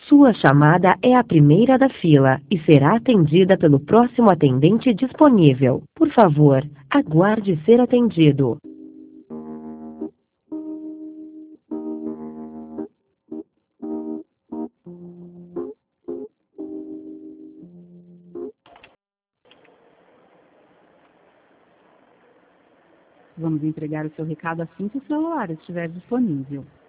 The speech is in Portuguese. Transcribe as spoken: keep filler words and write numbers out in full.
Sua chamada é a primeira da fila e será atendida pelo próximo atendente disponível. Por favor, aguarde ser atendido. Vamos entregar o seu recado assim que o celular estiver disponível.